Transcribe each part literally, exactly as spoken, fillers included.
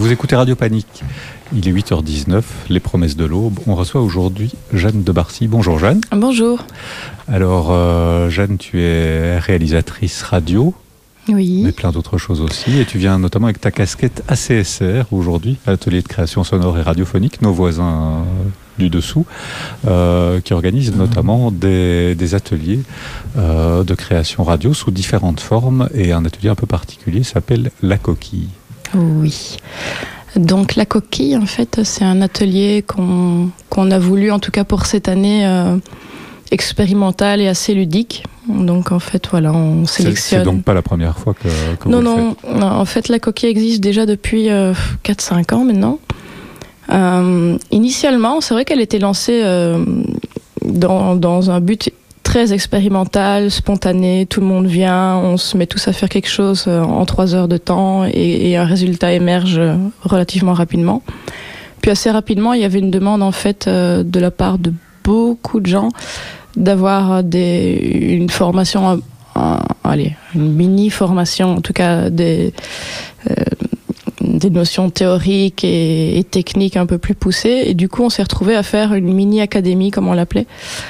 Vous écoutez Radio Panique. Il est huit heures dix-neuf, les promesses de l'aube. On reçoit aujourd'hui Jeanne de Barcy. Bonjour Jeanne. Bonjour. Alors euh, Jeanne, tu es réalisatrice radio. Oui. Mais plein d'autres choses aussi. Et tu viens notamment avec ta casquette A C S R aujourd'hui, Atelier de création sonore et radiophonique, nos voisins du dessous, euh, qui organisent notamment des, des ateliers euh, de création radio sous différentes formes. Et un atelier un peu particulier s'appelle La Coquille. Oui. Donc La Coquille, en fait, c'est un atelier qu'on, qu'on a voulu, en tout cas pour cette année, euh, expérimental et assez ludique. Donc en fait, voilà, on sélectionne... C'est, c'est donc pas la première fois que, que non, vous non, le faites. Non, en fait, La Coquille existe déjà depuis euh, quatre cinq ans maintenant. Euh, initialement, c'est vrai qu'elle était lancée euh, dans, dans un but très expérimental, spontané, tout le monde vient, on se met tous à faire quelque chose en trois heures de temps et, et un résultat émerge relativement rapidement. Puis assez rapidement, il y avait une demande en fait euh, de la part de beaucoup de gens d'avoir des, une formation, euh, allez, une mini-formation, en tout cas des, euh, des notions théoriques et, et techniques un peu plus poussées. Et du coup, on s'est retrouvé à faire une mini-académie, comme on l'appelait.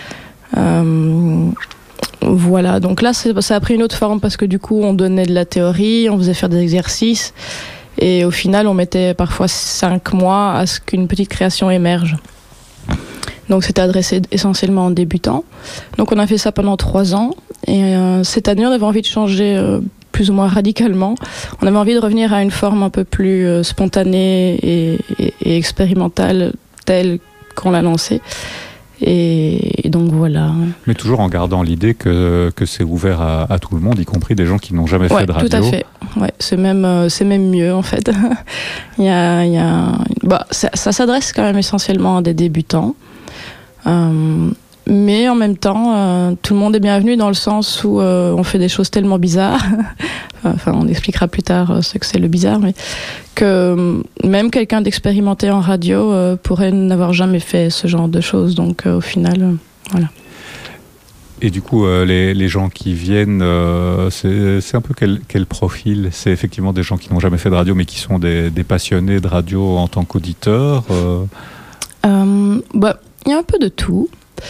Euh, voilà, donc là, c'est, ça a pris une autre forme parce que du coup, on donnait de la théorie, on faisait faire des exercices. Et au final, on mettait parfois cinq mois à ce qu'une petite création émerge. Donc c'était adressé essentiellement aux débutants. Donc on a fait ça pendant trois ans. Et euh, cette année, on avait envie de changer euh, plus ou moins radicalement. On avait envie de revenir à une forme un peu plus euh, spontanée et, et, et expérimentale, telle qu'on l'a lancée. Et, et donc voilà. Mais toujours en gardant l'idée que, que c'est ouvert à, à tout le monde, y compris des gens qui n'ont jamais ouais, fait de radio. Tout à fait. Ouais, c'est même, euh, c'est même mieux en fait. il y a, il y a... Bah, ça, ça s'adresse quand même essentiellement à des débutants. Euh, mais en même temps, euh, tout le monde est bienvenu dans le sens où euh, on fait des choses tellement bizarres. Enfin, on expliquera plus tard euh, ce que c'est le bizarre, mais que euh, même quelqu'un d'expérimenté en radio euh, pourrait n'avoir jamais fait ce genre de choses. Donc, euh, au final, euh, voilà. Et du coup, euh, les, les gens qui viennent, euh, c'est, c'est un peu quel, quel profil ? C'est effectivement des gens qui n'ont jamais fait de radio, mais qui sont des, des passionnés de radio en tant qu'auditeurs euh... euh, bah, il y a un peu de tout.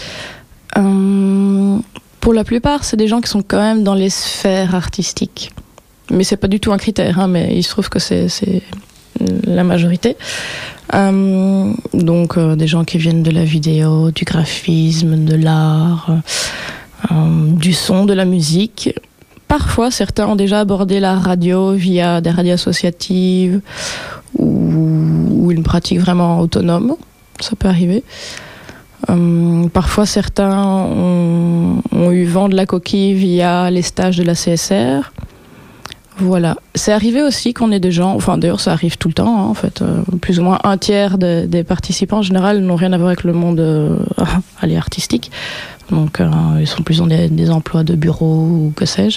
Euh, pour la plupart, c'est des gens qui sont quand même dans les sphères artistiques. Mais c'est pas du tout un critère, hein, mais il se trouve que c'est, c'est la majorité. Euh, donc, euh, des gens qui viennent de la vidéo, du graphisme, de l'art, euh, du son, de la musique. Parfois, certains ont déjà abordé la radio via des radios associatives ou, ou une pratique vraiment autonome. Ça peut arriver. Euh, parfois, certains ont, ont eu vent de La Coquille via les stages de la C S R. Voilà. C'est arrivé aussi qu'on ait des gens, enfin d'ailleurs ça arrive tout le temps, hein, en fait, euh, plus ou moins un tiers de, des participants en général n'ont rien à voir avec le monde euh, allez, artistique. Donc euh, ils sont plus dans des, des emplois de bureau ou que sais-je.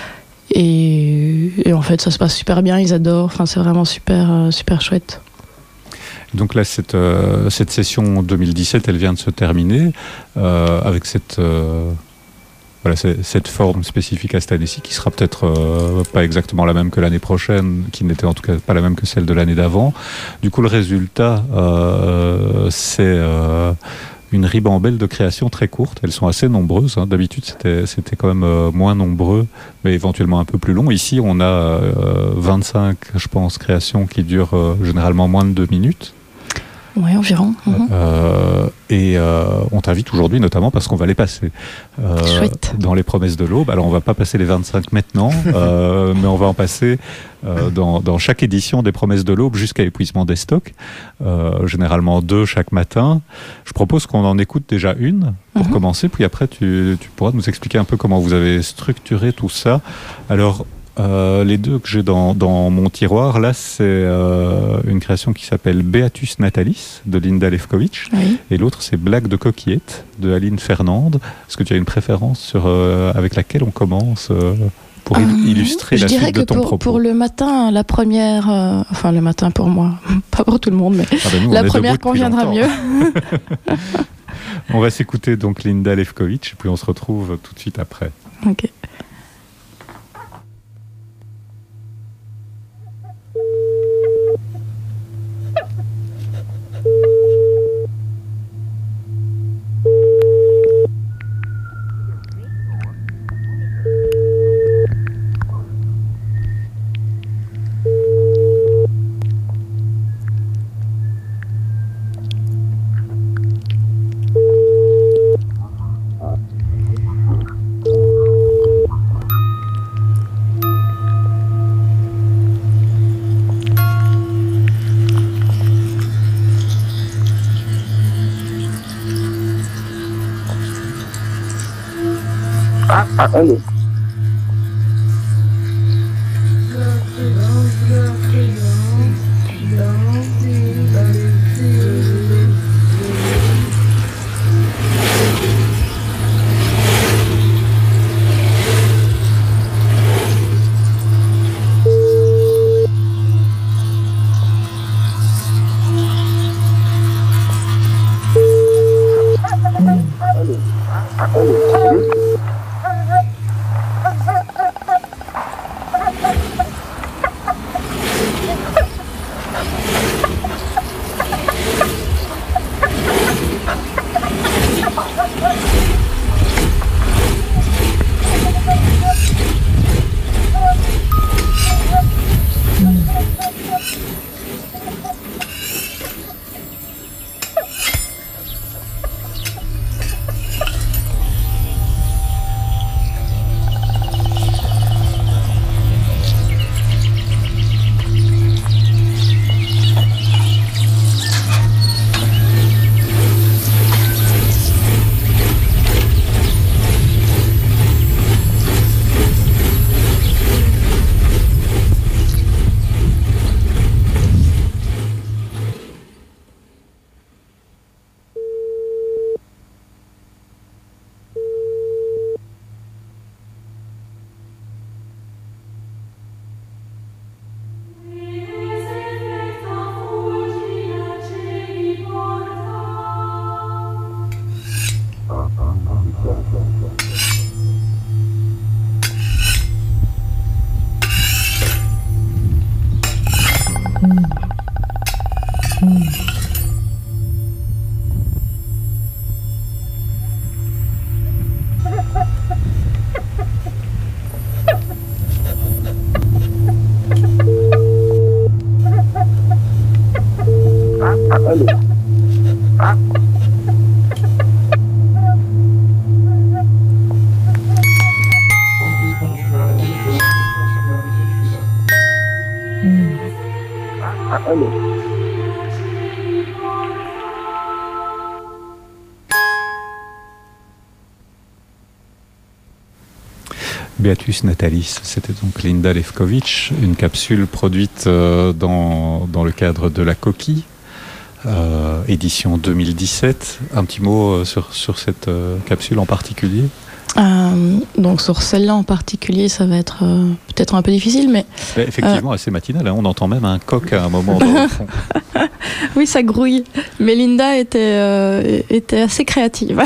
Et, et en fait ça se passe super bien, ils adorent, enfin c'est vraiment super, euh, super chouette. Donc là, cette, euh, cette session deux mille dix-sept, elle vient de se terminer euh, avec cette, euh, voilà, cette, cette forme spécifique à cette année-ci qui sera peut-être euh, pas exactement la même que l'année prochaine, qui n'était en tout cas pas la même que celle de l'année d'avant. Du coup, le résultat, euh, c'est euh, une ribambelle de créations très courtes. Elles sont assez nombreuses. Hein. D'habitude, c'était, c'était quand même euh, moins nombreux, mais éventuellement un peu plus long. Ici, on a euh, vingt-cinq, je pense, créations qui durent euh, généralement moins de deux minutes. Oui, environ. Mm-hmm. Euh, et euh, on t'invite aujourd'hui notamment parce qu'on va les passer euh, dans les promesses de l'aube. Alors on va pas passer les vingt-cinq maintenant, euh, mais on va en passer euh, dans, dans chaque édition des promesses de l'aube jusqu'à épuisement des stocks, euh, généralement deux chaque matin. Je propose qu'on en écoute déjà une pour mm-hmm. commencer, puis après tu, tu pourras nous expliquer un peu comment vous avez structuré tout ça. Alors Euh, les deux que j'ai dans, dans mon tiroir, là, c'est euh, une création qui s'appelle Beatus Natalis de Linda Lefkovitch, oui. Et l'autre, c'est Blague de coquillette de Aline Fernande. Est-ce que tu as une préférence sur, euh, avec laquelle on commence euh, pour euh, illustrer la suite de ton pour, propos? Pour le matin, la première, euh, enfin le matin pour moi, pas pour tout le monde, mais ah ben nous, la première conviendra mieux. On va s'écouter donc Linda Lefkovitch, puis on se retrouve tout de suite après. Ok. Allô. Allô. Allô. Beatus natalis, c'était donc Linda Lefkovitch, une capsule produite euh, dans, dans le cadre de La Coquille, euh, édition deux mille dix-sept. Un petit mot euh, sur, sur cette euh, capsule en particulier? Euh, donc sur celle-là en particulier, ça va être euh, peut-être un peu difficile, mais... mais effectivement, euh... assez matinal, hein. On entend même un coq à un moment dans le fond. Oui, ça grouille. Mais Linda était, euh, était assez créative.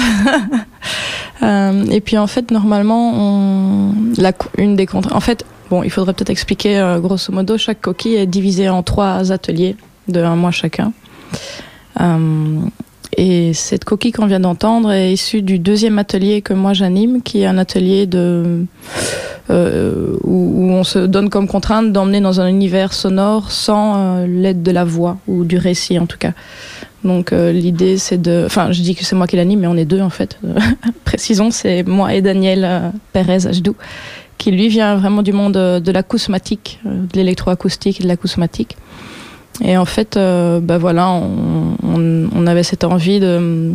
euh, et puis en fait, normalement, on... La, une des contre... En fait, bon, il faudrait peut-être expliquer, euh, grosso modo, chaque coquille est divisée en trois ateliers de un mois chacun. Euh... Et cette coquille qu'on vient d'entendre est issue du deuxième atelier que moi j'anime, qui est un atelier de, euh, où, où on se donne comme contrainte d'emmener dans un univers sonore sans euh, l'aide de la voix, ou du récit en tout cas. Donc euh, l'idée c'est de... Enfin, je dis que c'est moi qui l'anime, mais on est deux en fait. Précisons, c'est moi et Daniel euh, Pérez Ajdou, qui lui vient vraiment du monde de, de l'acousmatique, de l'électroacoustique et de l'acousmatique. Et en fait, euh, bah voilà, on, on, on avait cette envie de,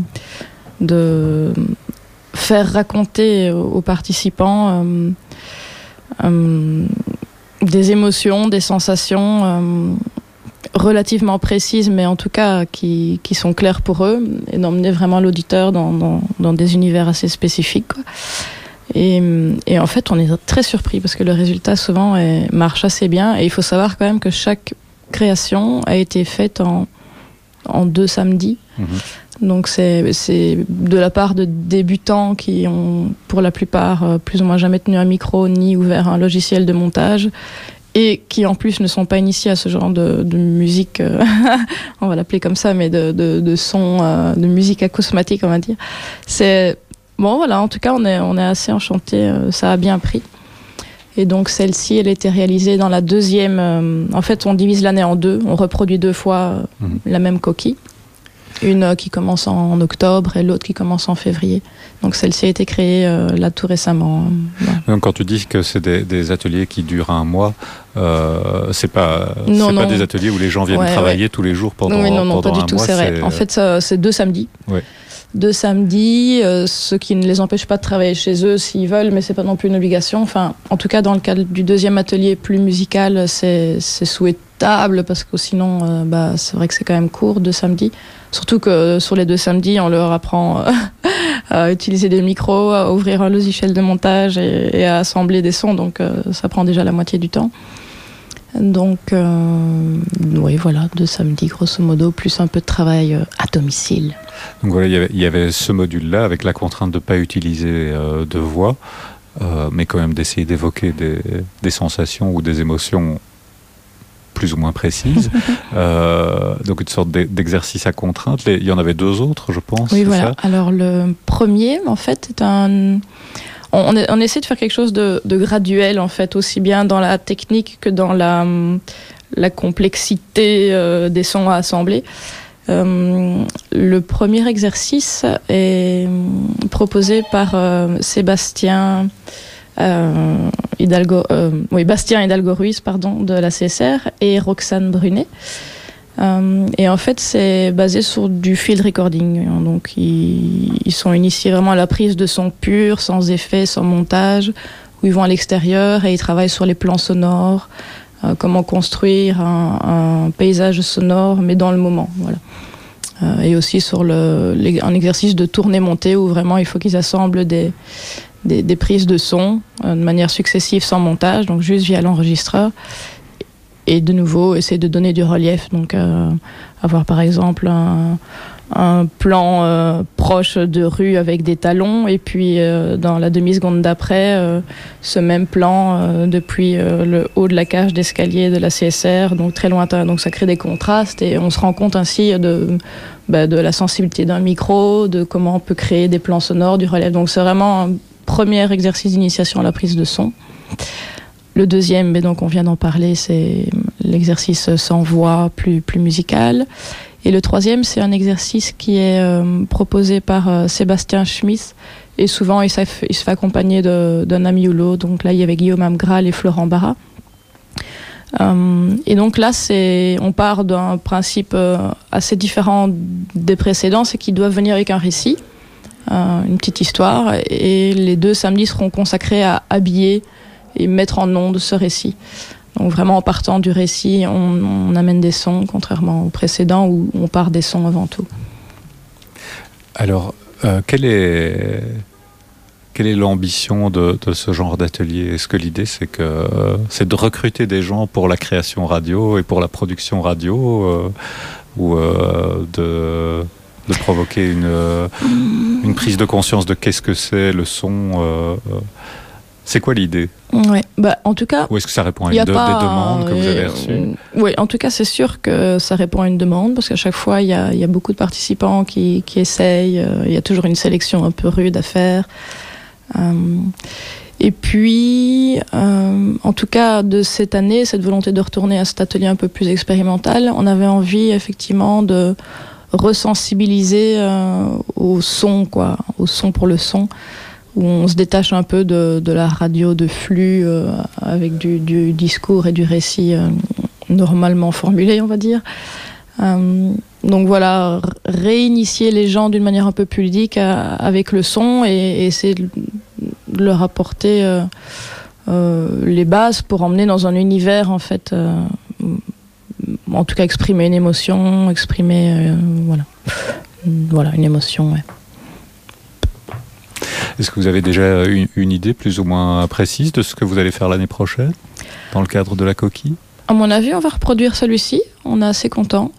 de faire raconter aux participants euh, euh, des émotions, des sensations euh, relativement précises, mais en tout cas qui, qui sont claires pour eux, et d'emmener vraiment l'auditeur dans, dans, dans des univers assez spécifiques, quoi. Et, et en fait, on est très surpris parce que le résultat souvent est, marche assez bien. Et il faut savoir quand même que chaque création a été faite en, en deux samedis. Mmh. Donc c'est, c'est de la part de débutants qui ont pour la plupart plus ou moins jamais tenu un micro ni ouvert un logiciel de montage, et qui en plus ne sont pas initiés à ce genre de, de musique, euh, on va l'appeler comme ça, mais de, de, de son, euh, de musique acousmatique, on va dire. C'est, bon voilà, en tout cas on est, on est assez enchantés, euh, ça a bien pris. Et donc celle-ci, elle était réalisée dans la deuxième... Euh, en fait, on divise l'année en deux. On reproduit deux fois euh, mmh. la même coquille. Une euh, qui commence en, en octobre et l'autre qui commence en février. Donc celle-ci a été créée euh, là tout récemment. Euh, ouais. Donc quand tu dis que c'est des, des ateliers qui durent un mois, euh, c'est pas, non, c'est non. pas des ateliers où les gens viennent ouais, travailler ouais. tous les jours pendant, oui, non, non, pendant pas du un tout, mois. C'est vrai. En fait, ça, c'est deux samedis. Ouais. de samedi, euh, ce qui ne les empêche pas de travailler chez eux s'ils veulent, mais c'est pas non plus une obligation. Enfin, en tout cas, dans le cadre du deuxième atelier plus musical, c'est, c'est souhaitable parce que sinon, euh, bah, c'est vrai que c'est quand même court de samedi. Surtout que sur les deux samedis, on leur apprend euh, à utiliser des micros, à ouvrir un logiciel de montage et, et à assembler des sons, donc euh, ça prend déjà la moitié du temps. Donc, euh, oui, voilà, deux samedis, grosso modo, plus un peu de travail euh, à domicile. Donc voilà, il y avait, il y avait ce module-là avec la contrainte de ne pas utiliser euh, de voix, euh, mais quand même d'essayer d'évoquer des, des sensations ou des émotions plus ou moins précises. euh, donc une sorte d'exercice à contrainte. Les, il y en avait deux autres, je pense. Oui, voilà. Ça Alors le premier, en fait, est un... On, on essaie de faire quelque chose de, de graduel, en fait, aussi bien dans la technique que dans la, la complexité euh, des sons à assembler. Euh, le premier exercice est proposé par euh, Sébastien euh, Hidalgo, euh, oui, Bastien Hidalgo-Ruiz, pardon, de la C S R, et Roxane Brunet. Euh, et en fait, c'est basé sur du field recording. Donc, ils, ils sont initiés vraiment à la prise de son pur, sans effet, sans montage, où ils vont à l'extérieur et ils travaillent sur les plans sonores, euh, comment construire un, un paysage sonore, mais dans le moment. Voilà. Euh, et aussi sur le, les, un exercice de tournée-montée où vraiment il faut qu'ils assemblent des, des, des prises de son euh, de manière successive, sans montage, donc juste via l'enregistreur. Et de nouveau, essayer de donner du relief. Donc, euh, avoir par exemple un, un plan euh, proche de rue avec des talons, et puis euh, dans la demi-seconde d'après, euh, ce même plan euh, depuis euh, le haut de la cage d'escalier de la C S R, donc très lointain. Donc, ça crée des contrastes et on se rend compte ainsi de, bah, de la sensibilité d'un micro, de comment on peut créer des plans sonores, du relief. Donc, c'est vraiment un premier exercice d'initiation à la prise de son. Le deuxième, mais donc on vient d'en parler, c'est l'exercice sans voix, plus, plus musical. Et le troisième, c'est un exercice qui est euh, proposé par euh, Sébastien Schmitt. Et souvent, il, il se fait accompagner de, d'un ami ou l'autre. Donc là, il y avait Guillaume Amgral et Florent Barra. Euh, et donc là, c'est, on part d'un principe euh, assez différent des précédents, c'est qu'ils doivent venir avec un récit, euh, une petite histoire. Et les deux samedis seront consacrés à habiller et mettre en onde ce récit. Donc vraiment en partant du récit, on, on amène des sons, contrairement au précédent où on part des sons avant tout. Alors, euh, quelle est, quelle est l'ambition de, de ce genre d'atelier ? Est-ce que l'idée c'est, que, euh, c'est de recruter des gens pour la création radio et pour la production radio euh, ou euh, de... de provoquer une, euh, une prise de conscience de qu'est-ce que c'est le son euh, euh, C'est quoi l'idée ? Ouais, bah, en tout cas... Ou est-ce que ça répond à une de, pas, des demandes que euh, vous avez reçues ? euh, Oui, en tout cas, c'est sûr que ça répond à une demande, parce qu'à chaque fois, il y a, y a beaucoup de participants qui, qui essayent. Il euh, y a toujours une sélection un peu rude à faire. Euh, et puis, euh, en tout cas, de cette année, cette volonté de retourner à cet atelier un peu plus expérimental, on avait envie, effectivement, de resensibiliser euh, au son, quoi, au son pour le son, où on se détache un peu de, de la radio de flux euh, avec du, du discours et du récit euh, normalement formulé, on va dire. Euh, donc voilà, réinitier les gens d'une manière un peu plus ludique à, avec le son et, et essayer de, de leur apporter euh, euh, les bases pour emmener dans un univers, en fait, euh, en tout cas exprimer une émotion, exprimer, euh, voilà, voilà, une émotion, ouais. Est-ce que vous avez déjà une, une idée plus ou moins précise de ce que vous allez faire l'année prochaine dans le cadre de la coquille ? À mon avis, on va reproduire celui-ci. On est assez contents.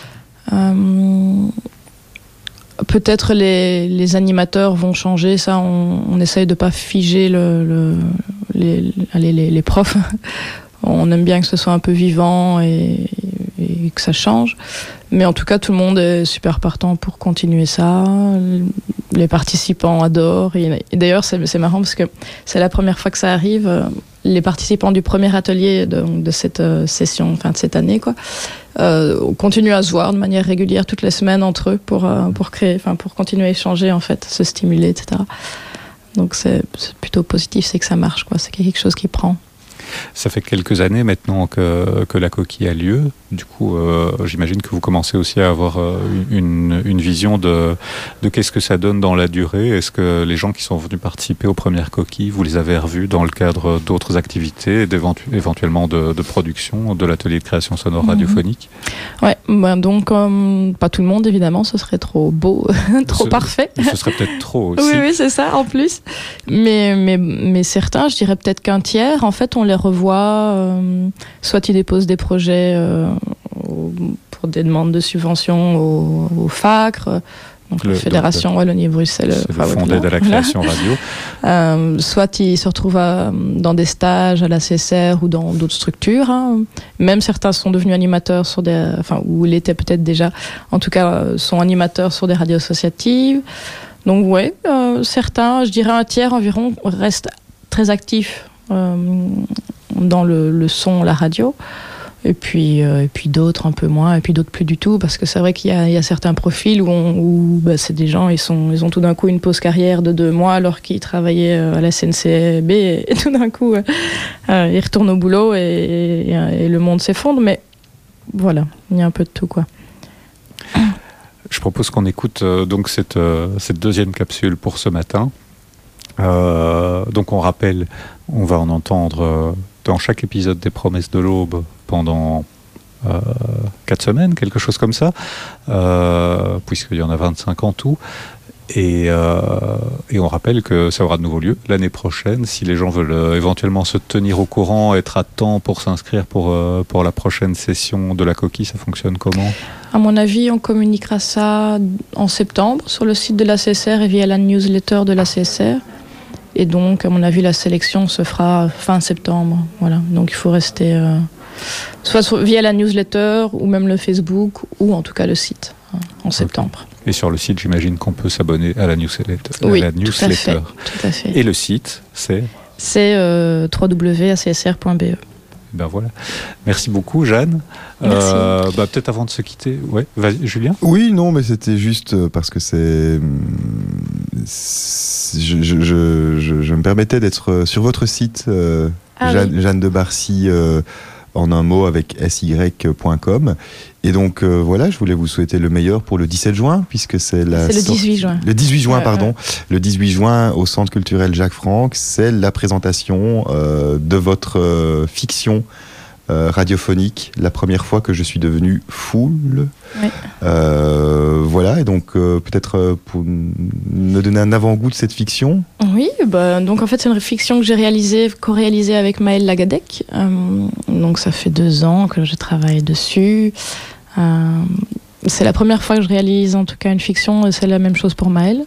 Euh, peut-être les, les animateurs vont changer. Ça, on, on essaye de ne pas figer le, le, les, les, les, les profs. On aime bien que ce soit un peu vivant et, et que ça change. Mais en tout cas, tout le monde est super partant pour continuer ça. Les participants adorent. Et, et d'ailleurs, c'est, c'est marrant parce que c'est la première fois que ça arrive. Les participants du premier atelier de, de cette session, enfin de cette année, quoi, euh, continuent à se voir de manière régulière toutes les semaines entre eux pour, euh, pour créer, enfin pour continuer à échanger, en fait, se stimuler, et cetera. Donc c'est, c'est plutôt positif, c'est que ça marche, quoi. C'est quelque chose qui prend. Ça fait quelques années maintenant que, que la coquille a lieu. Du coup, euh, j'imagine que vous commencez aussi à avoir euh, une, une vision de, de qu'est-ce que ça donne dans la durée. Est-ce que les gens qui sont venus participer aux premières coquilles, vous les avez revus dans le cadre d'autres activités, éventuellement de, de production, de l'atelier de création sonore radiophonique? Mmh. Ouais, ben donc euh, pas tout le monde évidemment, ce serait trop beau, trop ce, parfait. Ce serait peut-être trop aussi. Oui, oui, c'est ça en plus. Mais, mais, mais certains, je dirais peut-être qu'un tiers, en fait, on les revoit. Euh, soit ils déposent des projets euh, pour des demandes de subventions au, au F A C R, donc le, la Fédération Wallonie-Bruxelles. C'est le Fonds d'aide à la création radio. Euh, soit ils se retrouvent à, dans des stages à la C S R ou dans d'autres structures. Hein. Même certains sont devenus animateurs sur des, enfin, ou l'étaient peut-être déjà, en tout cas, sont animateurs sur des radios associatives. Donc ouais, euh, certains, je dirais un tiers environ, restent très actifs euh, dans le, le son, la radio. Et puis, euh, et puis d'autres un peu moins, et puis d'autres plus du tout, parce que c'est vrai qu'il y a, il y a certains profils où, on, où bah, c'est des gens, ils, sont, ils ont tout d'un coup une pause carrière de deux mois alors qu'ils travaillaient à la S N C B, et, et tout d'un coup, euh, euh, ils retournent au boulot et, et, et le monde s'effondre. Mais voilà, il y a un peu de tout, quoi. Je propose qu'on écoute euh, donc cette, euh, cette deuxième capsule pour ce matin. Euh, donc on rappelle, on va en entendre euh, dans chaque épisode des Promesses de l'Aube pendant euh, quatre semaines, quelque chose comme ça, euh, puisqu'il y en a vingt-cinq en tout. Et, euh, et on rappelle que ça aura de nouveau lieu l'année prochaine. Si les gens veulent euh, éventuellement se tenir au courant, être à temps pour s'inscrire pour, euh, pour la prochaine session de la coquille, ça fonctionne comment? À mon avis, on communiquera ça en septembre sur le site de la C S R et via la newsletter de la C S R. Et donc, à mon avis, la sélection se fera fin septembre. Voilà. Donc, il faut rester euh, soit sur, via la newsletter ou même le Facebook ou en tout cas le site hein, en okay. septembre. Et sur le site, j'imagine qu'on peut s'abonner à la newsletter. Oui, à la newsletter. Tout, à fait, tout à fait. Et le site, c'est C'est euh, w w w point a c s r point b e. Ben voilà. Merci beaucoup, Jeanne. Merci. Euh, bah, peut-être avant de se quitter, ouais, vas-y, Julien. Oui, non, mais c'était juste parce que c'est, c'est je, je, je, je me permettais d'être sur votre site, euh, ah, Jeanne, oui. Jeanne de Barcy, euh, en un mot avec s y point com. Et donc euh, voilà, je voulais vous souhaiter le meilleur pour le dix-sept juin, puisque c'est la c'est le dix-huit juin. Le dix-huit juin, ouais, pardon. Ouais. Le dix-huit juin au Centre culturel Jacques Franck, c'est la présentation euh, de votre euh, fiction euh, radiophonique, la première fois que je suis devenu foule. Ouais. Euh, voilà, et donc euh, peut-être euh, pour me donner un avant-goût de cette fiction. Oui, bah, donc en fait c'est une fiction que j'ai réalisée, co-réalisée avec Maëlle Lagadec. Euh, donc ça fait deux ans que je travaille dessus. Euh, c'est la première fois que je réalise en tout cas une fiction, et c'est la même chose pour Maëlle.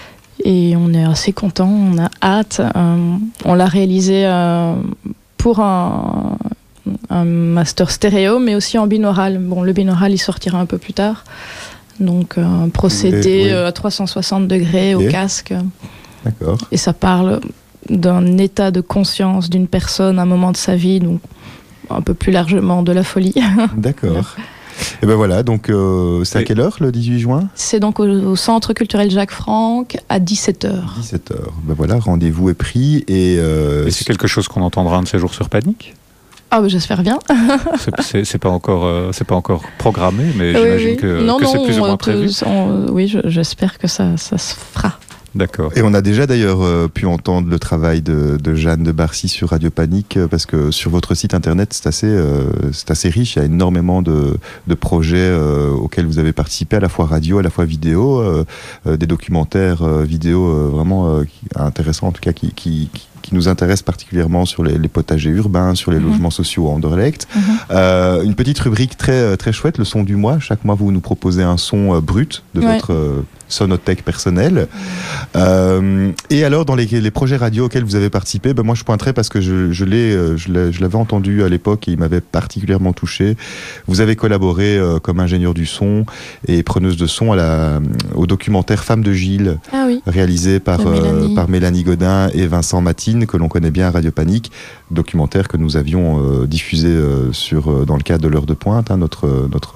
Et on est assez contents, on a hâte. Euh, on l'a réalisé euh, pour un, un master stéréo, mais aussi en binaural. Bon, le binaural il sortira un peu plus tard. Donc un procédé oui. à trois cent soixante degrés okay. au casque. D'accord. Et ça parle d'un état de conscience d'une personne à un moment de sa vie, donc un peu plus largement de la folie. D'accord. Et ben voilà, donc euh, c'est à quelle heure le dix-huit juin? C'est donc au, au Centre culturel Jacques Franck à dix-sept heures. dix-sept heures. Ben voilà, rendez-vous est pris. Et, euh, et c'est quelque chose qu'on entendra un de ces jours sur Panic? Ah bah j'espère bien. c'est, c'est, c'est pas encore, euh, c'est pas encore programmé, mais oui, j'imagine oui. que, non, que non, c'est plus ou moins peut, prévu. On, oui, je, j'espère que ça, ça se fera. D'accord. Et on a déjà d'ailleurs euh, pu entendre le travail de, de Jeanne de Barcy sur Radio Panic, euh, parce que sur votre site internet c'est assez, euh, c'est assez riche, il y a énormément de, de projets euh, auxquels vous avez participé, à la fois radio, à la fois vidéo, euh, euh, des documentaires euh, vidéo euh, vraiment euh, intéressants en tout cas qui, qui, qui qui nous intéresse particulièrement sur les, les potagers urbains, sur les mmh. logements sociaux à Anderlecht. Mmh. Euh, une petite rubrique très, très chouette, le son du mois. Chaque mois, vous nous proposez un son euh, brut de ouais. votre euh, sonothèque personnelle. Mmh. Euh, et alors, dans les, les projets radio auxquels vous avez participé, ben moi je pointerai parce que je, je, l'ai, je, l'ai, je l'avais entendu à l'époque et il m'avait particulièrement touché. Vous avez collaboré euh, comme ingénieur du son et preneuse de son à la, au documentaire Femme de Gilles, ah oui. réalisé par, euh, Mélanie. par Mélanie Godin et Vincent Matine, que l'on connaît bien à Radio Panic, documentaire que nous avions euh, diffusé euh, sur, euh, dans le cadre de l'heure de pointe, hein, notre, notre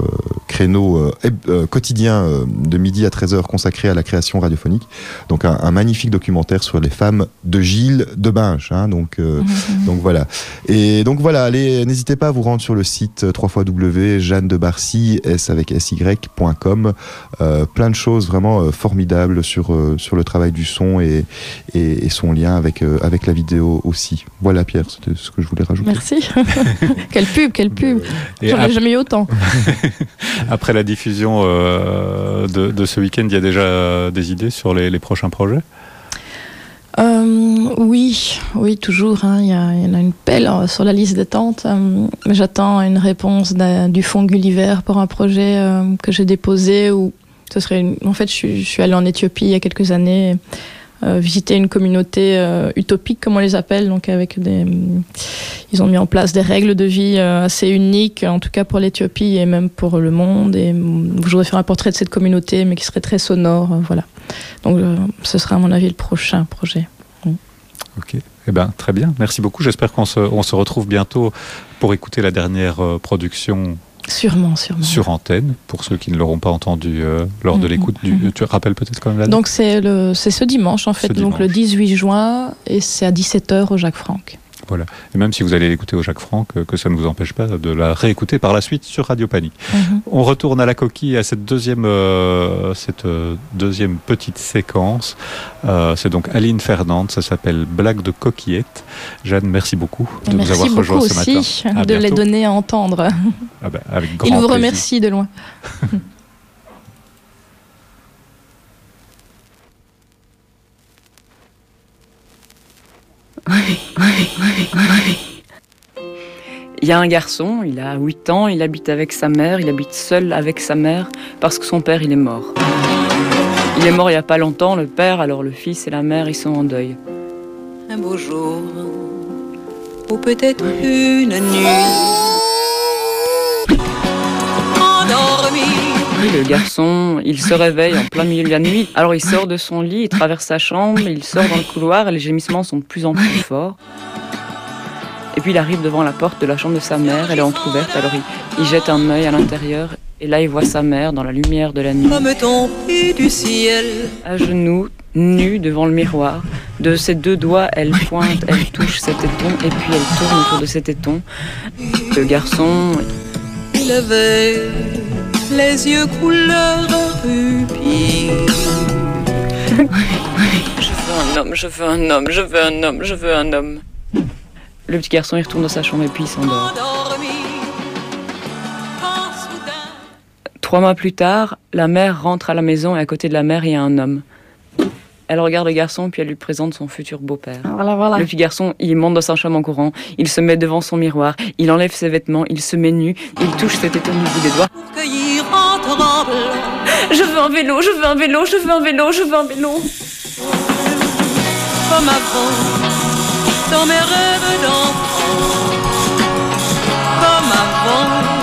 créneau euh, euh, quotidien euh, de midi à treize heures consacré à la création radiophonique. Donc un, un magnifique documentaire sur les femmes de Gilles de Binche. Hein, donc, euh, mmh. donc voilà. Et donc voilà, allez, n'hésitez pas à vous rendre sur le site w w w point jeanne de barcy, s avec sy point com. Euh, plein de choses vraiment euh, formidables sur, euh, sur le travail du son et, et, et son lien avec, euh, avec la vidéo aussi. Voilà Pierre, c'était ce que je voulais rajouter. Merci. Quelle pub, quelle pub. Et J'en ai ap- jamais eu autant. Après la diffusion euh, de, de ce week-end, il y a déjà des idées sur les, les prochains projets ? Euh, oui, oui, toujours. Hein. Il y a, il y en a une pelle sur la liste d'attente. Euh, j'attends une réponse du Fonds Gulliver pour un projet euh, que j'ai déposé. Où ce serait une... En fait, je suis, je suis allée en Éthiopie il y a quelques années euh, visiter une communauté euh, utopique, comme on les appelle. Donc, avec des, ils ont mis en place des règles de vie euh, assez uniques, en tout cas pour l'Éthiopie et même pour le monde. Et je voudrais faire un portrait de cette communauté, mais qui serait très sonore. Euh, voilà. Donc, euh, ce sera à mon avis le prochain projet. Mm. Ok, eh ben, très bien. Merci beaucoup. J'espère qu'on se, on se retrouve bientôt pour écouter la dernière euh, production. Sûrement, sûrement. Sur antenne, pour ceux qui ne l'auront pas entendu euh, lors mm-hmm. de l'écoute. Du, tu rappelles peut-être quand même la date ? Donc, c'est, le, c'est ce dimanche, en fait, ce donc dimanche. Le dix-huit juin, et c'est à dix-sept heures au Jacques Franck. Voilà. Et même si vous allez l'écouter au Jacques Franck, que ça ne vous empêche pas de la réécouter par la suite sur Radio Panique. Mm-hmm. On retourne à la coquille, à cette deuxième, euh, cette euh, deuxième petite séquence. Euh, c'est donc Aline Fernande, ça s'appelle Blague de coquillette. Jeanne, merci beaucoup de merci nous avoir rejoints ce matin. Merci beaucoup aussi de les donner à entendre. Ah ben, avec grand Il vous plaisir. remercie de loin. Il y a un garçon, il a huit ans, il habite avec sa mère, il habite seul avec sa mère parce que son père il est mort. Il est mort il n'y a pas longtemps, le père, alors le fils et la mère ils sont en deuil. Un beau jour, ou peut-être une nuit, endormi. Oui, le garçon, il se réveille en plein milieu de la nuit, alors il sort de son lit, il traverse sa chambre, il sort dans le couloir et les gémissements sont de plus en plus forts. Et puis il arrive devant la porte de la chambre de sa mère, elle est entrouverte, alors il, il jette un œil à l'intérieur, et là il voit sa mère dans la lumière de la nuit. Comme tombé du ciel. À genoux, nue devant le miroir, de ses deux doigts, elle pointe, elle touche ses tétons, et puis elle tourne autour de ses tétons. Le garçon... Il avait les yeux couleur rubis. Je veux un homme, je veux un homme, je veux un homme, je veux un homme. Le petit garçon, il retourne dans sa chambre et puis il s'endort. Trois mois plus tard, la mère rentre à la maison et à côté de la mère, il y a un homme. Elle regarde le garçon puis elle lui présente son futur beau-père. Voilà, voilà. Le petit garçon, il monte dans sa chambre en courant, il se met devant son miroir, il enlève ses vêtements, il se met nu, il touche ses tétons du bout des doigts. Je veux un vélo, je veux un vélo, je veux un vélo, je veux un vélo. Comme avant, dans mes rêves d'enfant, comme avant.